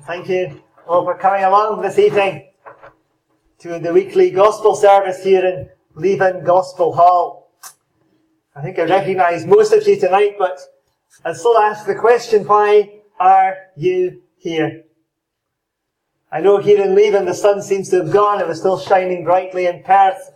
Thank you all for coming along this evening to the weekly gospel service here in Leven Gospel Hall. I think I recognise most of you tonight, but I still ask the question, why are you here? I know here in Leven the sun seems to have gone. It was still shining brightly in Perth.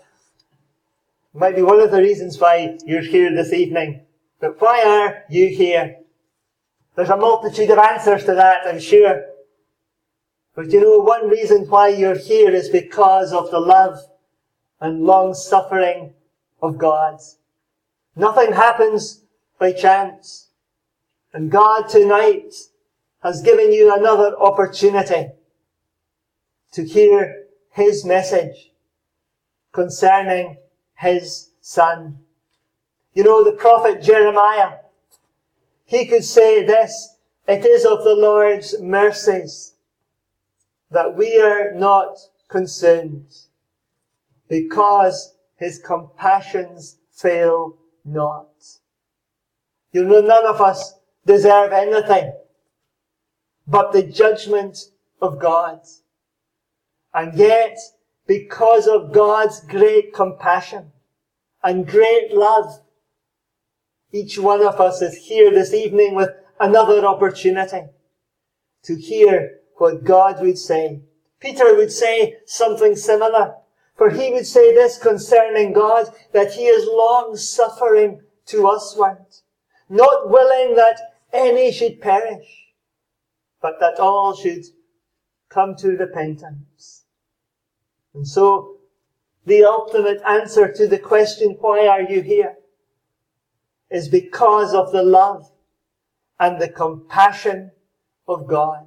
It might be one of the reasons why you're here this evening. But why are you here? There's a multitude of answers to that, I'm sure. But you know, one reason why you're here is because of the love and long-suffering of God. Nothing happens by chance. And God tonight has given you another opportunity to hear His message concerning His Son. You know, the prophet Jeremiah, he could say this: it is of the Lord's mercies that we are not consumed, because His compassions fail not. You know, none of us deserve anything but the judgment of God. And yet, because of God's great compassion and great love, each one of us is here this evening with another opportunity to hear what God would say. Peter would say something similar, for he would say this concerning God, that He is long-suffering to usward, not willing that any should perish, but that all should come to repentance. And so, the ultimate answer to the question, why are you here, is because of the love and the compassion of God.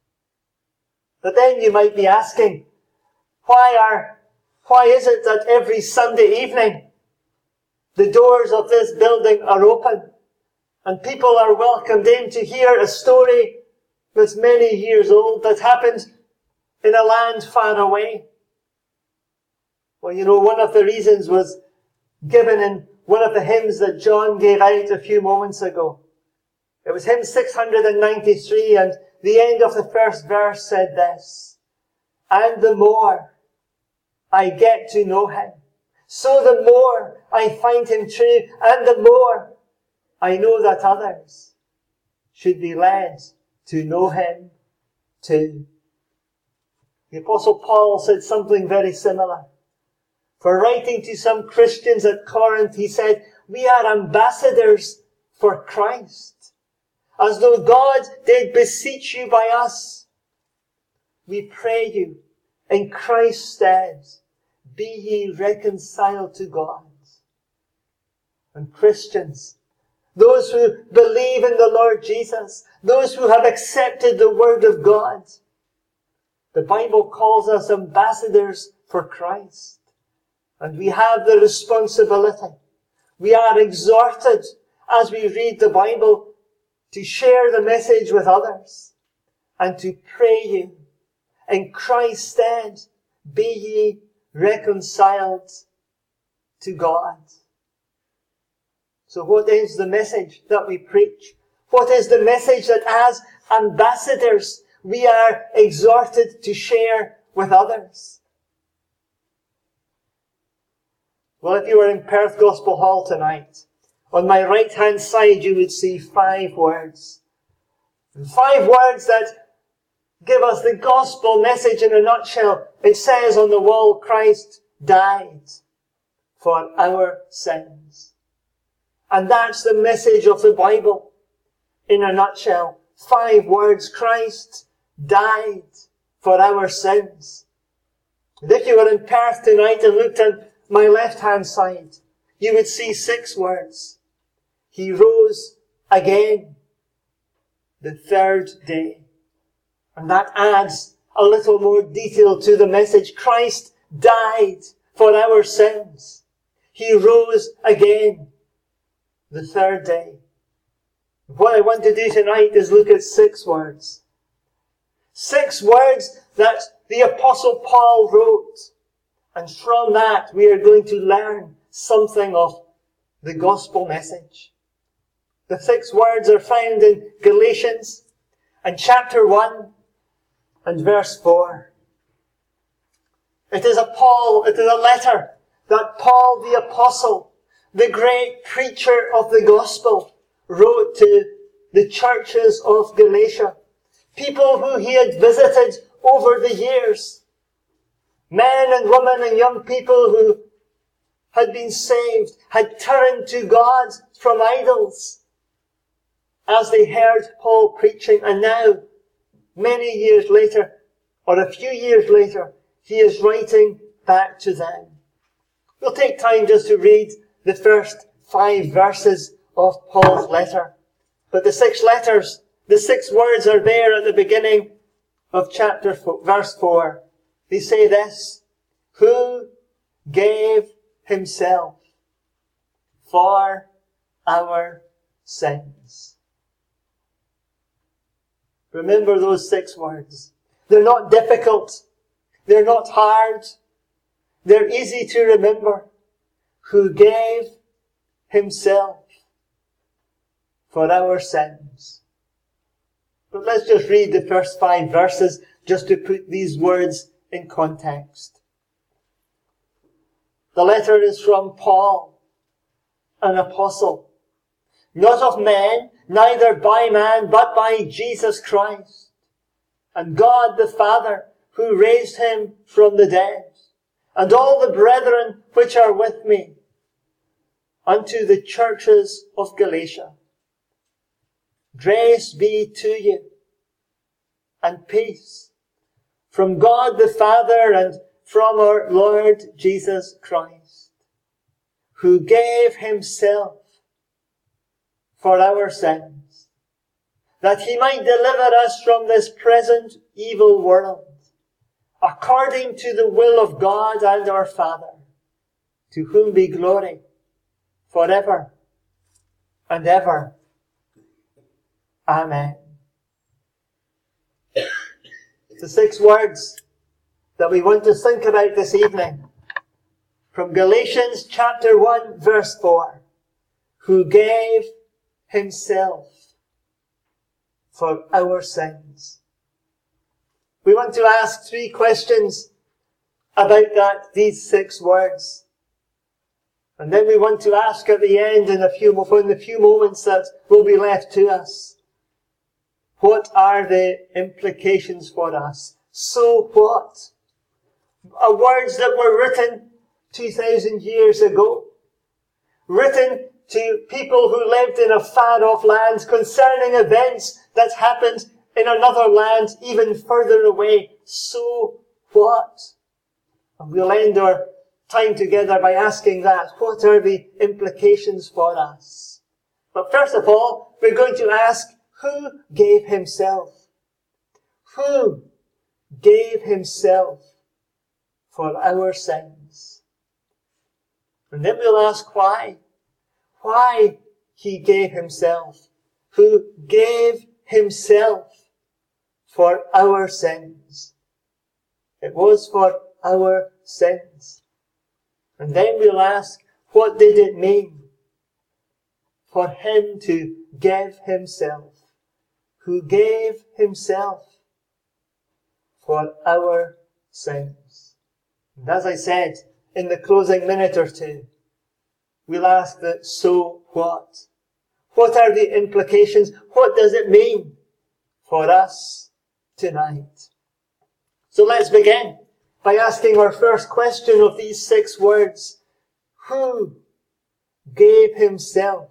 But then you might be asking, why is it that every Sunday evening the doors of this building are open and people are welcomed in to hear a story that's many years old, that happened in a land far away? Well, you know, one of the reasons was given in one of the hymns that John gave out a few moments ago. It was hymn 693, and the end of the first verse said this: and the more I get to know Him, so the more I find Him true, and the more I know that others should be led to know Him too. The Apostle Paul said something very similar. For writing to some Christians at Corinth, he said, we are ambassadors for Christ, as though God did beseech you by us. We pray you, in Christ's stead, be ye reconciled to God. And Christians, those who believe in the Lord Jesus, those who have accepted the Word of God, the Bible calls us ambassadors for Christ. And we have the responsibility. We are exhorted, as we read the Bible, to share the message with others and to pray you, in Christ's stead, be ye reconciled to God. So what is the message that we preach? What is the message that as ambassadors we are exhorted to share with others? Well, if you were in Perth Gospel Hall tonight, on my right-hand side you would see 5 words. And 5 words that give us the gospel message in a nutshell. It says on the wall, Christ died for our sins. And that's the message of the Bible in a nutshell. 5 words: Christ died for our sins. And if you were in Perth tonight and looked at my left-hand side, you would see 6 words. He rose again the 3rd day. And that adds a little more detail to the message. Christ died for our sins. He rose again the 3rd day. What I want to do tonight is look at 6 words. 6 words that the Apostle Paul wrote. And from that, we are going to learn something of the gospel message. The 6 words are found in Galatians and chapter 1 and verse 4. It is a letter that Paul the Apostle, the great preacher of the gospel, wrote to the churches of Galatia. People who he had visited over the years. Men and women and young people who had been saved, had turned to God from idols as they heard Paul preaching. And now, many years later, or a few years later, he is writing back to them. We'll take time just to read the first 5 verses of Paul's letter. But the 6 letters, the 6 words are there at the beginning of verse 4. They say this: who gave himself for our sins. Remember those 6 words. They're not difficult. They're not hard. They're easy to remember. Who gave himself for our sins. But let's just read the first 5 verses just to put these words in context. The letter is from Paul, an apostle, not of men, neither by man, but by Jesus Christ, and God the Father, who raised him from the dead, and all the brethren which are with me, unto the churches of Galatia. Grace be to you, and peace, from God the Father and from our Lord Jesus Christ, who gave himself for our sins, that he might deliver us from this present evil world, according to the will of God and our Father, to whom be glory forever and ever. Amen. The 6 words that we want to think about this evening, from Galatians chapter 1 verse 4, who gave himself for our sins. We want to ask 3 questions about these 6 words. And then we want to ask at the end, in the few moments that will be left to us, what are the implications for us? So what? Words that were written 2,000 years ago, written to people who lived in a far-off land concerning events that happened in another land even further away. So what? And we'll end our time together by asking that. What are the implications for us? But first of all, we're going to ask, who gave himself? Who gave himself for our sins? And then we'll ask why. Why he gave himself. Who gave himself for our sins. It was for our sins. And then we'll ask, what did it mean for him to give himself? Who gave himself for our sins. And as I said, in the closing minute or two, we'll ask that, so what? What are the implications? What does it mean for us tonight? So let's begin by asking our first question of these 6 words. Who gave himself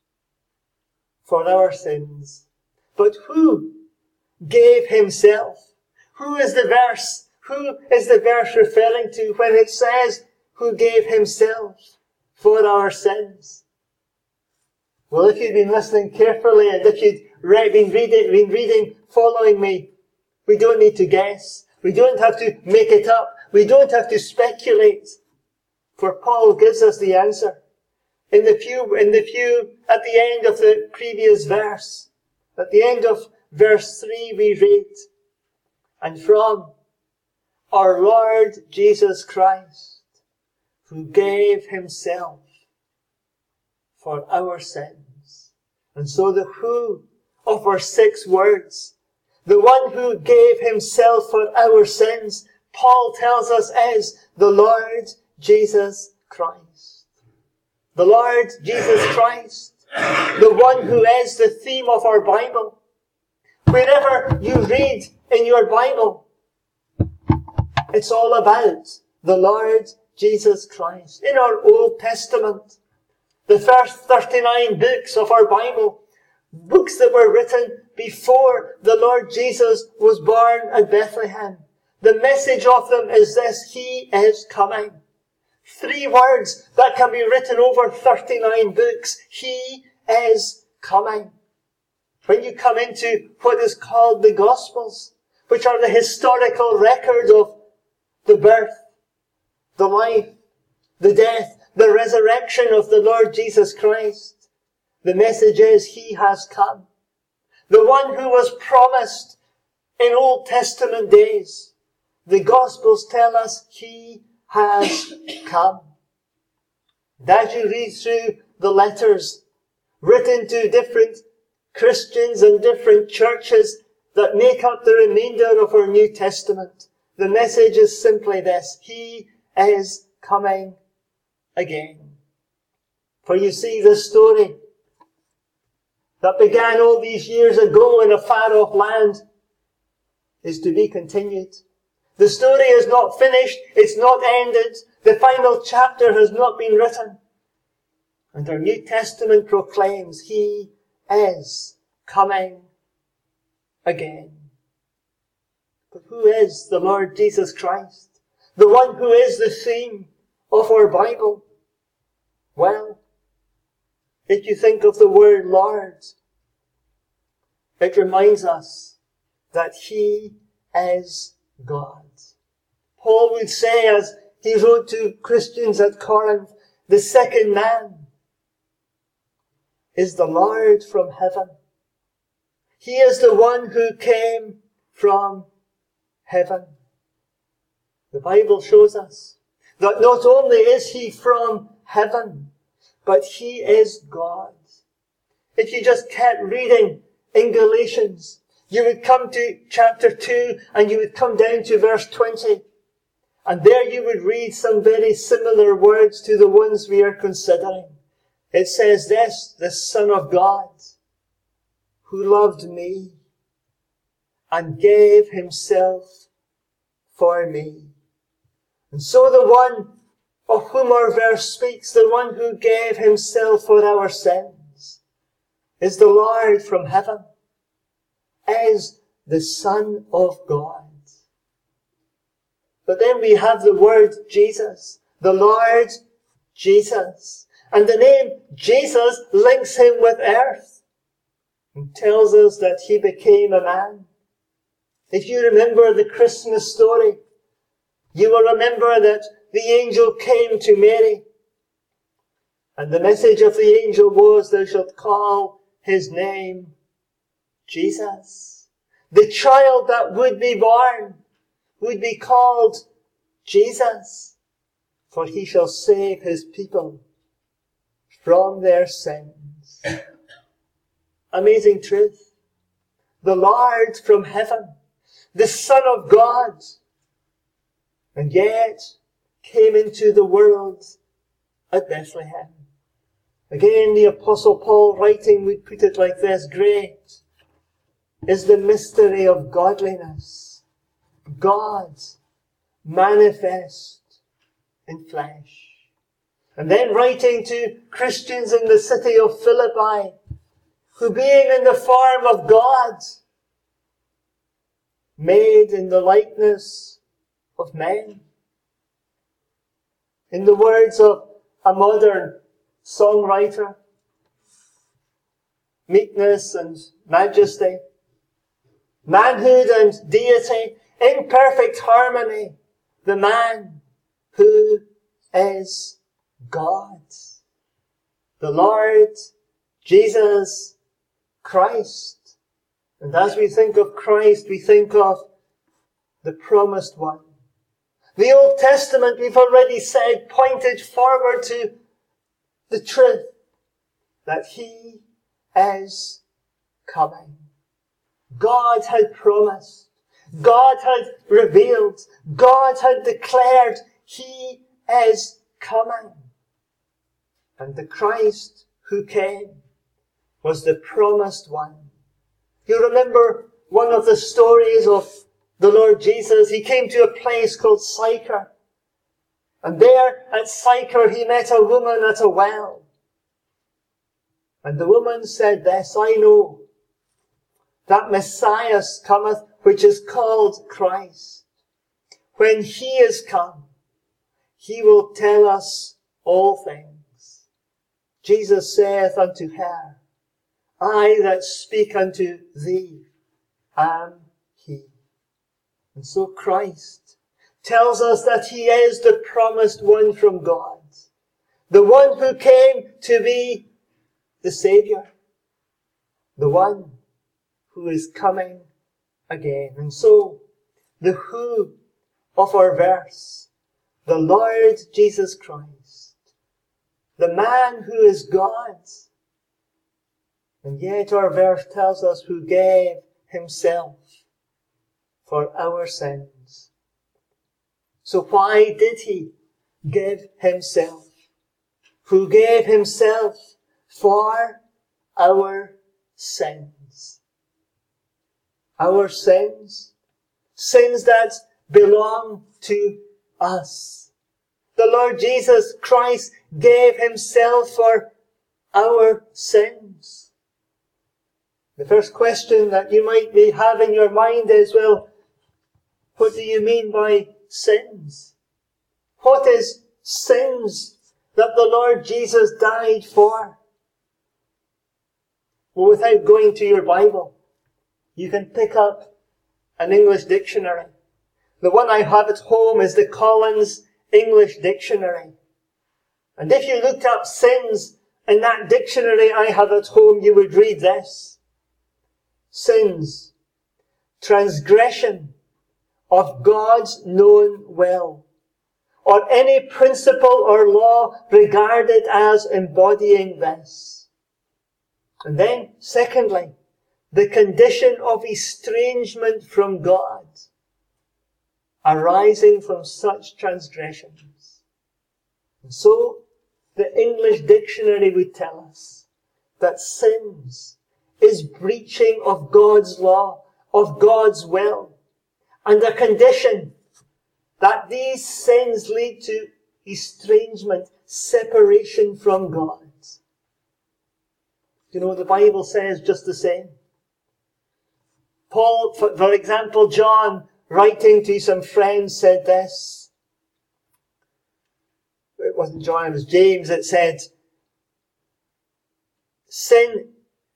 for our sins? But who gave himself? Who is the verse? Who is the verse referring to when it says, who gave himself for our sins? Well, if you've been listening carefully and if you've been reading, following me, we don't need to guess. We don't have to make it up. We don't have to speculate. For Paul gives us the answer. At the end of the previous verse, at the end of verse 3 we read, and from our Lord Jesus Christ, who gave himself for our sins. And so the who of our 6 words, The one who gave himself for our sins, Paul tells us, is the Lord Jesus Christ. The Lord Jesus Christ, the one who is the theme of our Bible. Wherever you read in your Bible, it's all about the Lord Jesus Christ. In our Old Testament, the first 39 books of our Bible, books that were written before the Lord Jesus was born at Bethlehem. The message of them is this: He is coming. 3 words that can be written over 39 books. He is coming. When you come into what is called the Gospels, which are the historical record of the birth, the life, the death, the resurrection of the Lord Jesus Christ, the message is He has come. The one who was promised in Old Testament days. The Gospels tell us He has come. And as you read through the letters written to different Christians and different churches that make up the remainder of our New Testament, the message is simply this: He is coming again. For you see, the story that began all these years ago in a far-off land is to be continued. The story is not finished. It's not ended. The final chapter has not been written. And our New Testament proclaims He is coming again. But who is the Lord Jesus Christ? The one who is the theme of our Bible? Well, if you think of the word Lord, it reminds us that He is God. Paul would say, as he wrote to Christians at Corinth, the second man is the Lord from heaven. He is the one who came from heaven. The Bible shows us that not only is He from heaven, but He is God. If you just kept reading in Galatians, you would come to chapter 2 and you would come down to verse 20. And there you would read some very similar words to the ones we are considering. It says this: the Son of God, who loved me and gave Himself for me. And so the one of whom our verse speaks, the one who gave Himself for our sins, is the Lord from heaven, is the Son of God. But then we have the word Jesus, the Lord Jesus. And the name Jesus links Him with earth and tells us that He became a man. If you remember the Christmas story, you will remember that the angel came to Mary. And the message of the angel was, thou shalt call His name Jesus. The child that would be born would be called Jesus, for He shall save His people from their sins. Amazing truth. The Lord from heaven, the Son of God, and yet came into the world at Bethlehem. Again, the Apostle Paul writing would put it like this: great is the mystery of godliness. God manifest in flesh. And then writing to Christians in the city of Philippi, who being in the form of God, made in the likeness of men. In the words of a modern songwriter, meekness and majesty, manhood and deity, in perfect harmony, the man who is God. The Lord Jesus Christ. And as we think of Christ, we think of the promised one. The Old Testament, we've already said, pointed forward to the truth that He is coming. God had promised, God had revealed, God had declared He is coming. And the Christ who came was the promised one. You remember one of the stories of the Lord Jesus. He came to a place called Sychar. And there at Sychar he met a woman at a well. And the woman said this, I know that Messiah cometh, which is called Christ. When he is come, he will tell us all things. Jesus saith unto her, I that speak unto thee am he. And so Christ tells us that he is the promised one from God. The one who came to be the Saviour. The one who is coming again. And so, the who of our verse, the Lord Jesus Christ, the man who is God. And yet our verse tells us who gave himself for our sins. So why did he give himself? Who gave himself for our sins? Our sins? Sins that belong to us. The Lord Jesus Christ gave himself for our sins. The first question that you might have in your mind is, well, what do you mean by sins? What is sins that the Lord Jesus died for? Well, without going to your Bible, you can pick up an English dictionary. The one I have at home is the Collins English Dictionary. And if you looked up sins in that dictionary I have at home, you would read this. Sins, transgression of God's known will, or any principle or law regarded as embodying this. And then, secondly, the condition of estrangement from God, arising from such transgressions. And so, the English dictionary would tell us that sins is breaching of God's law, of God's will, and a condition that these sins lead to estrangement, separation from God. You know, the Bible says just the same. Paul, for example, John, writing to some friends, said this. It wasn't John, it was James. It said, sin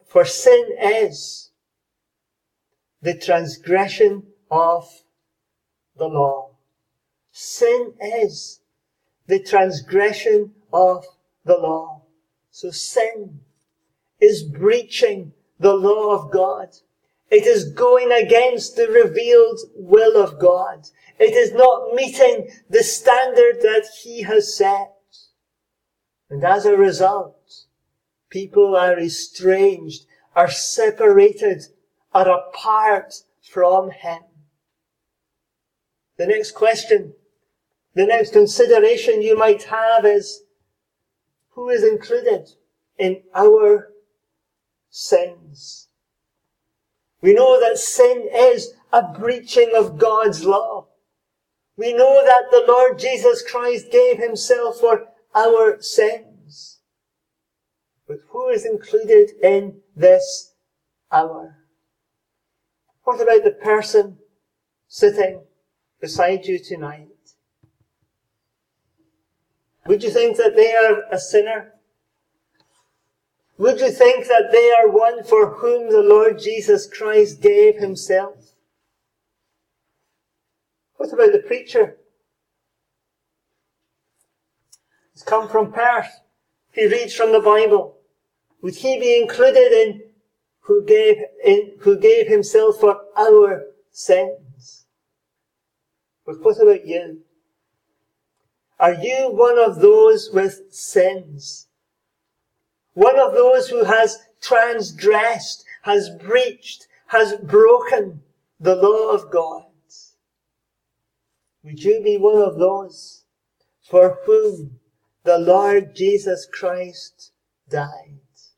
is the transgression of the law. Sin is the transgression of the law. So sin is breaching the law of God. It is going against the revealed will of God. It is not meeting the standard that he has set. And as a result, people are estranged, are separated, are apart from him. The next question, the next consideration you might have is, who is included in our sins? We know that sin is a breaching of God's law. We know that the Lord Jesus Christ gave himself for our sins. But who is included in this hour? What about the person sitting beside you tonight? Would you think that they are a sinner? Would you think that they are one for whom the Lord Jesus Christ gave himself? What about the preacher? He's come from Perth. He reads from the Bible. Would he be included in who gave himself for our sins? But what about you? Are you one of those with sins? One of those who has transgressed, has breached, has broken the law of God. Would you be one of those for whom the Lord Jesus Christ died?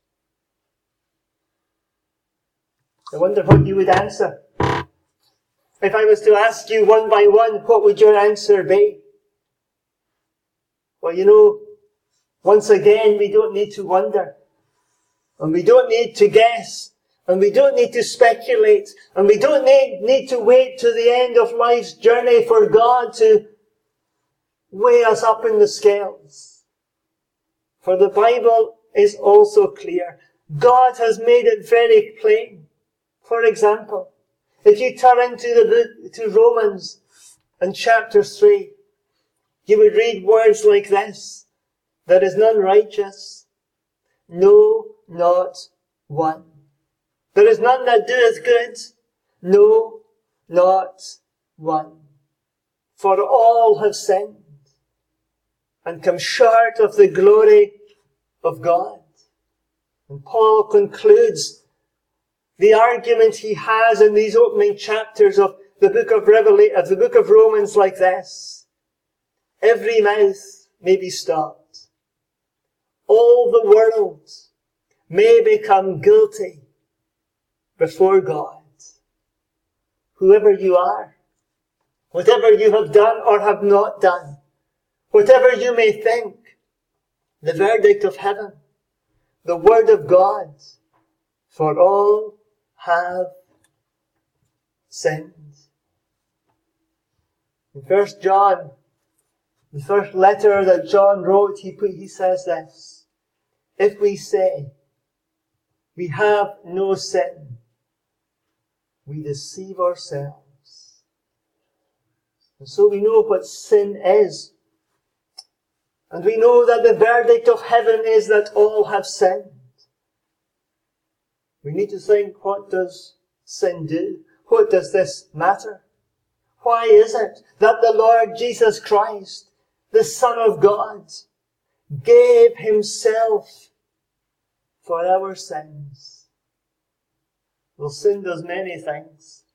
I wonder what you would answer. If I was to ask you one by one, what would your answer be? Well, you know, once again, we don't need to wonder. And we don't need to guess. And we don't need to speculate. And we don't need to wait to the end of life's journey for God to weigh us up in the scales. For the Bible is also clear. God has made it very plain. For example, if you turn to Romans and chapter 3, you would read words like this: there is none righteous, no, not one. There is none that doeth good, no, not one. For all have sinned and come short of the glory of God. And Paul concludes the argument he has in these opening chapters of the book of Romans like this: every mouth may be stopped. All the world may become guilty before God. Whoever you are, whatever you have done or have not done, whatever you may think, the verdict of heaven, the word of God, for all have sinned. In 1 John, the first letter that John wrote, he says this: if we say we have no sin, we deceive ourselves. And so we know what sin is. And we know that the verdict of heaven is that all have sinned. We need to think, what does sin do? What does this matter? Why is it that the Lord Jesus Christ, the Son of God, gave himself for our sins? Well, sin does many things.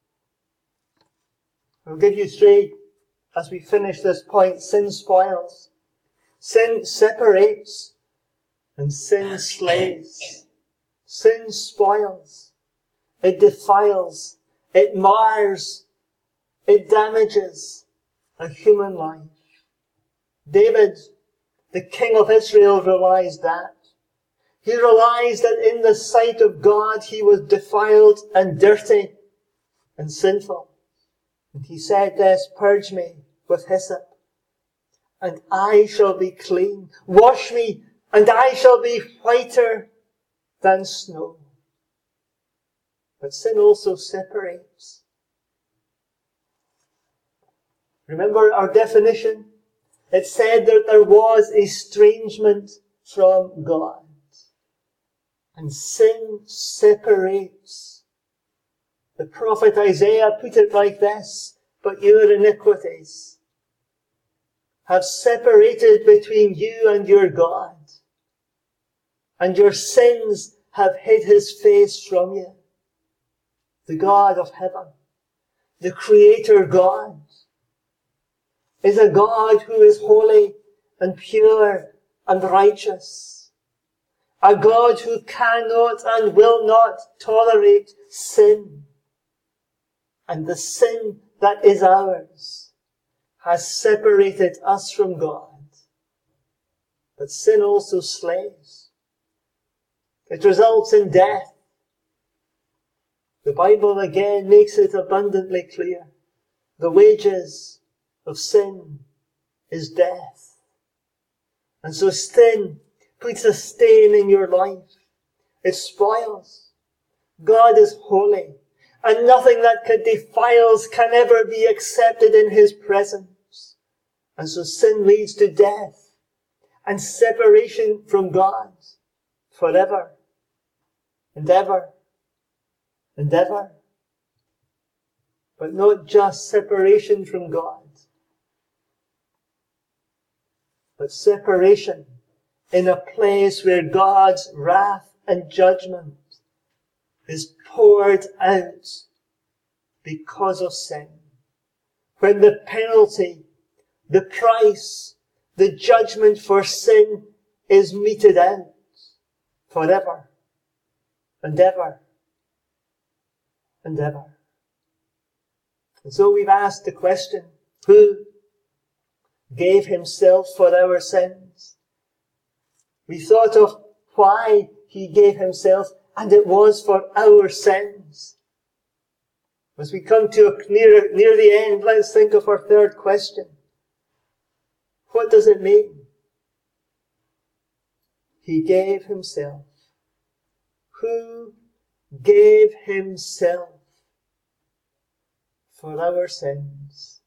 I'll give you three as we finish this point. Sin spoils, sin separates, and sin slays. Sin spoils, it defiles, it mars, it damages a human life. David, the king of Israel, realized that. He realized that in the sight of God he was defiled and dirty and sinful. And he said this: purge me with hyssop, and I shall be clean. Wash me, and I shall be whiter than snow. But sin also separates. Remember our definition? It said that there was estrangement from God. And sin separates. The prophet Isaiah put it like this: but your iniquities have separated between you and your God, and your sins have hid his face from you. The God of heaven, the Creator God, is a God who is holy and pure and righteous. A God who cannot and will not tolerate sin. And the sin that is ours has separated us from God. But sin also slays. It results in death. The Bible again makes it abundantly clear. The wages of sin is death. And so sin puts a stain in your life. It spoils. God is holy, and nothing that defiles can ever be accepted in his presence. And so sin leads to death and separation from God forever and ever and ever. But not just separation from God, but separation in a place where God's wrath and judgment is poured out because of sin. When the penalty, the price, the judgment for sin is meted out forever and ever and ever. And so we've asked the question, who gave himself for our sins? We thought of why he gave himself, and it was for our sins. As we come to near the end, let's think of our third question. What does it mean? He gave himself. Who gave himself for our sins?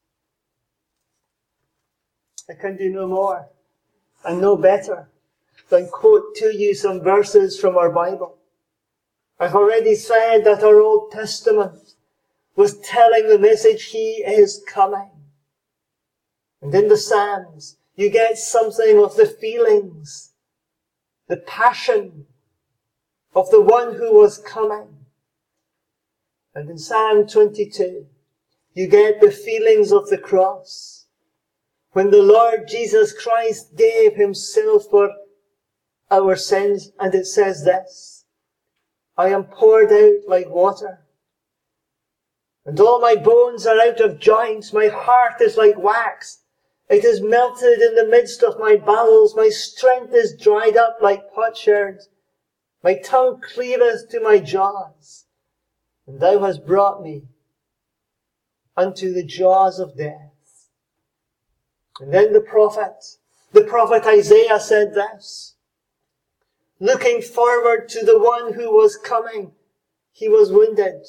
I can do no more and no better than quote to you some verses from our Bible. I've already said that our Old Testament was telling the message, He is coming. And in the Psalms, you get something of the feelings, the passion of the one who was coming. And in Psalm 22, you get the feelings of the cross. When the Lord Jesus Christ gave himself for our sins, and it says this, I am poured out like water, and all my bones are out of joint. My heart is like wax. It is melted in the midst of my bowels. My strength is dried up like potsherd. My tongue cleaveth to my jaws. And thou hast brought me unto the jaws of death. And then the prophet Isaiah said this, looking forward to the one who was coming, he was wounded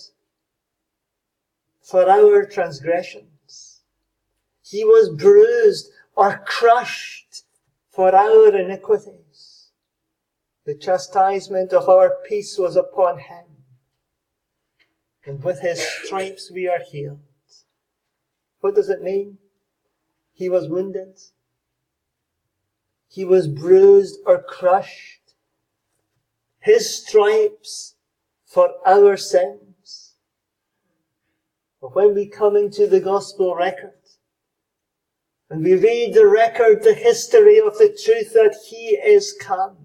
for our transgressions. He was bruised or crushed for our iniquities. The chastisement of our peace was upon him, and with his stripes we are healed. What does it mean? He was wounded. He was bruised or crushed. His stripes for our sins. But when we come into the gospel record, and we read the record, the history of the truth that he is come,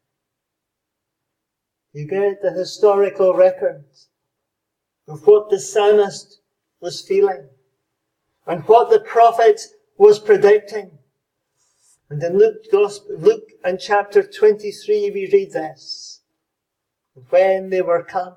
you get the historical record of what the psalmist was feeling and what the prophet was predicting. And in Luke and chapter 23 we read this. When they were come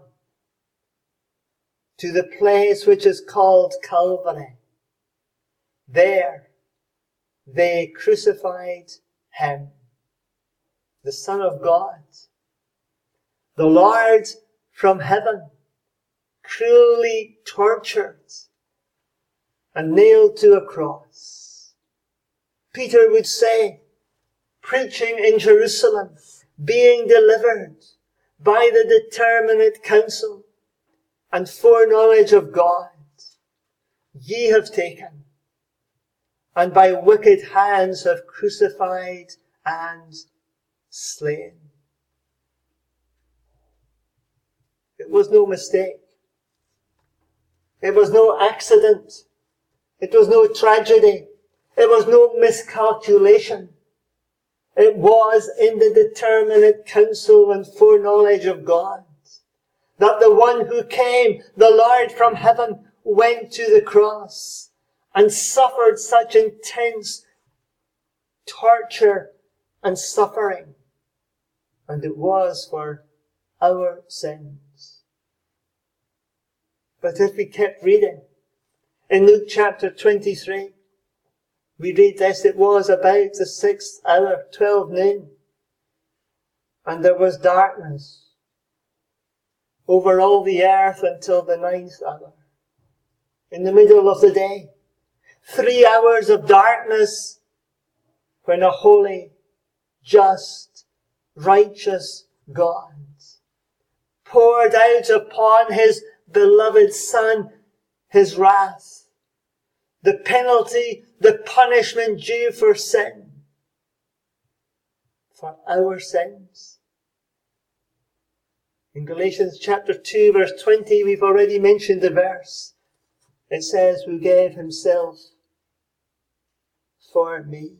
to the place which is called Calvary, there they crucified him, the Son of God, the Lord from heaven, cruelly tortured and nailed to a cross. Peter would say, preaching in Jerusalem, being delivered by the determinate counsel and foreknowledge of God, ye have taken, and by wicked hands have crucified and slain. It was no mistake. It was no accident. It was no tragedy. It was no miscalculation. It was in the determinate counsel and foreknowledge of God that the one who came, the Lord from heaven, went to the cross and suffered such intense torture and suffering. And it was for our sins. But if we kept reading, in Luke chapter 23, we read this, it was about the 6th hour, 12 noon, and there was darkness over all the earth until the 9th hour. In the middle of the day, 3 hours of darkness when a holy, just, righteous God poured out upon his beloved Son his wrath, the penalty, the punishment due for sin, for our sins. In Galatians chapter 2 verse 20, we've already mentioned the verse. It says, who gave himself for me.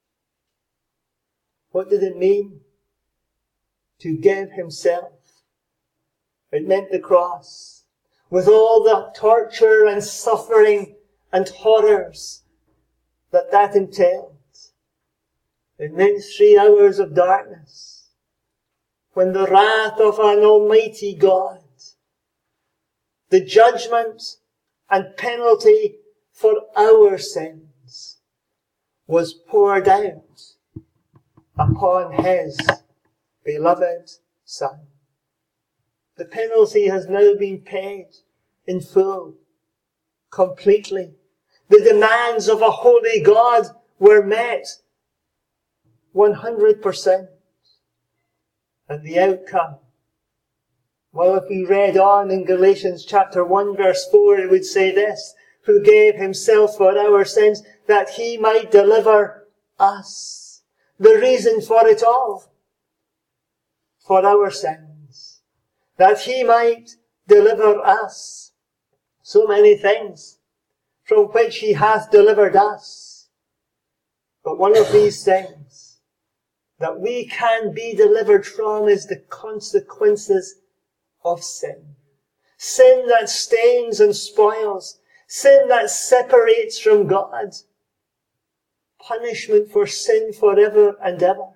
What did it mean to give himself? It meant the cross, with all the torture and suffering and horrors that entailed. It meant 3 hours of darkness, when the wrath of an almighty God, the judgment and penalty for our sins, was poured out upon his beloved Son. The penalty has now been paid in full, completely. The demands of a holy God were met 100%. And the outcome, well, if we read on in Galatians chapter 1 verse 4, it would say this, who gave himself for our sins that he might deliver us. The reason for it all, for our sins, that he might deliver us. So many things from which he hath delivered us. But one of these things that we can be delivered from is the consequences of sin. Sin that stains and spoils. Sin that separates from God. Punishment for sin forever and ever.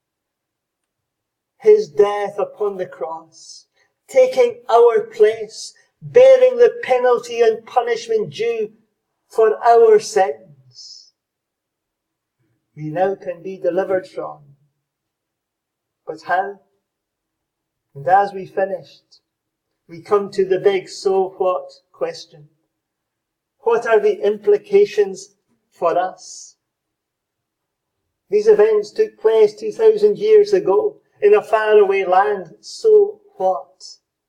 His death upon the cross, taking our place, bearing the penalty and punishment due for our sins. We now can be delivered from. But how? And as we finished, we come to the big so what question. What are the implications for us? These events took place 2,000 years ago in a faraway land. So what?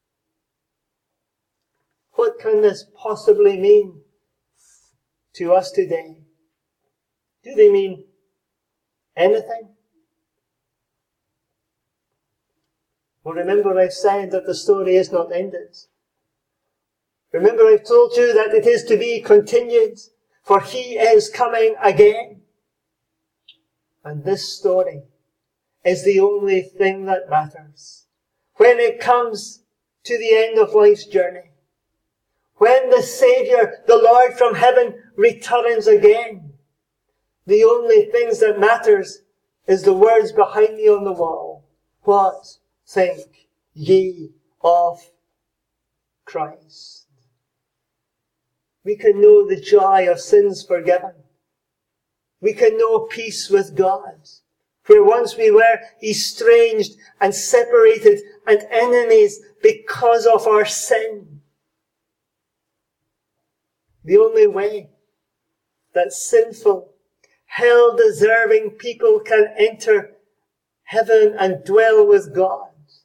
What can this possibly mean to us today? Do they mean anything? Well, remember I've said that the story is not ended. Remember I've told you that it is to be continued, for he is coming again. And this story is the only thing that matters. When it comes to the end of life's journey, when the Saviour, the Lord from heaven, returns again, the only things that matters is the words behind me on the wall. What think ye of Christ? We can know the joy of sins forgiven. We can know peace with God, where once we were estranged and separated and enemies because of our sin. The only way that sinful, hell-deserving people can enter heaven and dwell with God.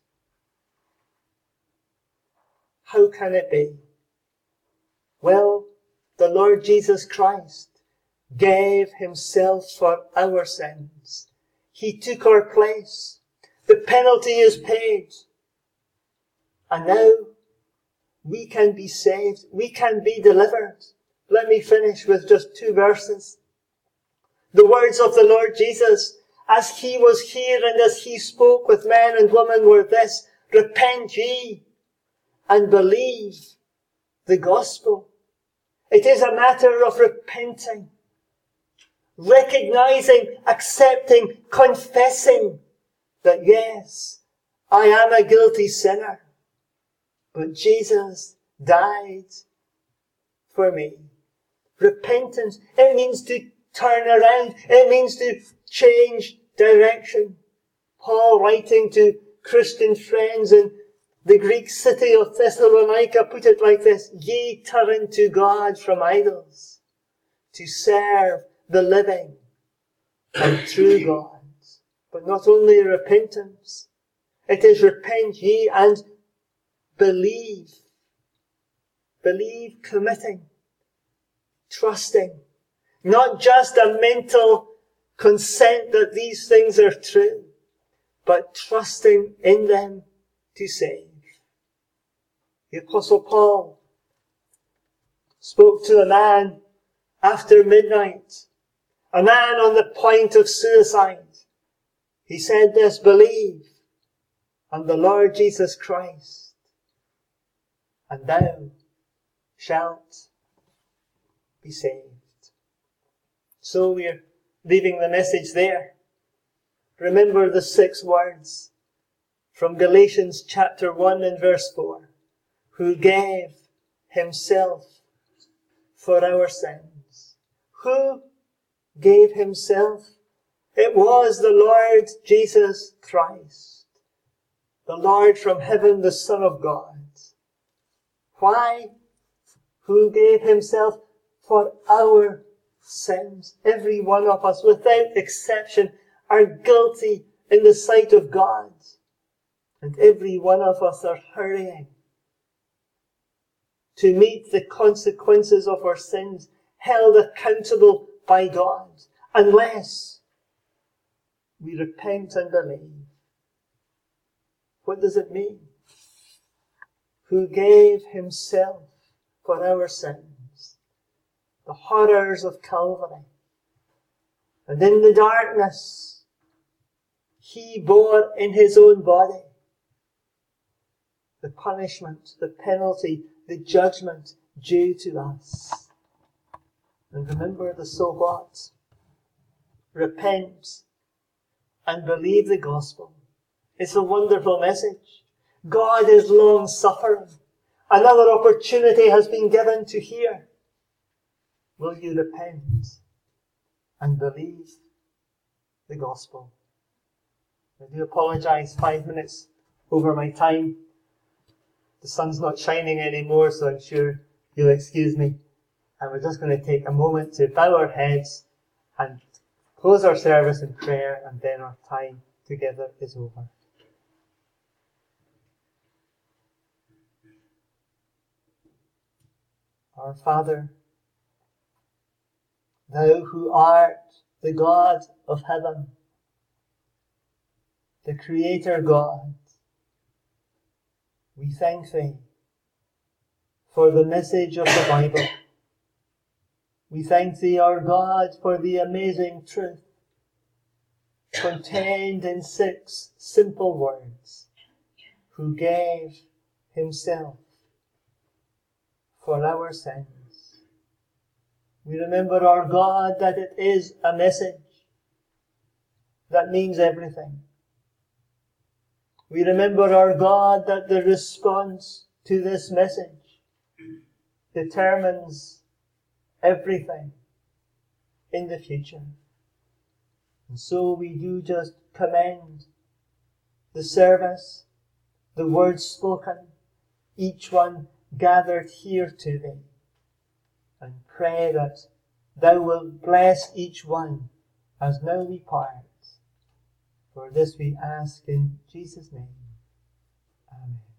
How can it be? Well, the Lord Jesus Christ gave himself for our sins. He took our place. The penalty is paid. And now we can be saved. We can be delivered. Let me finish with just 2 verses. The words of the Lord Jesus, as he was here and as he spoke with men and women, were this: repent ye and believe the gospel. It is a matter of repenting, recognizing, accepting, confessing that yes, I am a guilty sinner, but Jesus died for me. Repentance, it means to turn around. It means to change direction. Paul, writing to Christian friends in the Greek city of Thessalonica, put it like this: ye turn to God from idols to serve the living and true God. But not only repentance, it is repent ye and believe. Believe, committing, trusting. Not just a mental consent that these things are true, but trusting in them to save. The Apostle Paul spoke to a man after midnight, a man on the point of suicide. He said this, believe on the Lord Jesus Christ, and thou shalt be saved. So we're leaving the message there. Remember the 6 words from Galatians chapter 1 and verse 4. Who gave himself for our sins. Who gave himself? It was the Lord Jesus Christ, the Lord from heaven, the Son of God. Why? Who gave himself for our sins. Every one of us, without exception, are guilty in the sight of God. And every one of us are hurrying to meet the consequences of our sins, held accountable by God, unless we repent and believe. What does it mean? Who gave himself for our sins. The horrors of Calvary. And in the darkness, he bore in his own body the punishment, the penalty, the judgment due to us. And remember the so what? Repent and believe the gospel. It's a wonderful message. God is long suffering. Another opportunity has been given to hear. Will you repent and believe the gospel? I do apologize, 5 minutes over my time. The sun's not shining anymore, so I'm sure you'll excuse me. And we're just going to take a moment to bow our heads and close our service in prayer, and then our time together is over. Our Father, thou who art the God of heaven, the Creator God, we thank thee for the message of the Bible. We thank thee, our God, for the amazing truth contained in 6 simple words. Who gave himself for our sins. We remember, our God, that it is a message that means everything. We remember, our God, that the response to this message determines everything in the future. And so we do just commend the service, the words spoken, each one gathered here to thee, and pray that thou wilt bless each one as now we part. For this we ask in Jesus' name. Amen.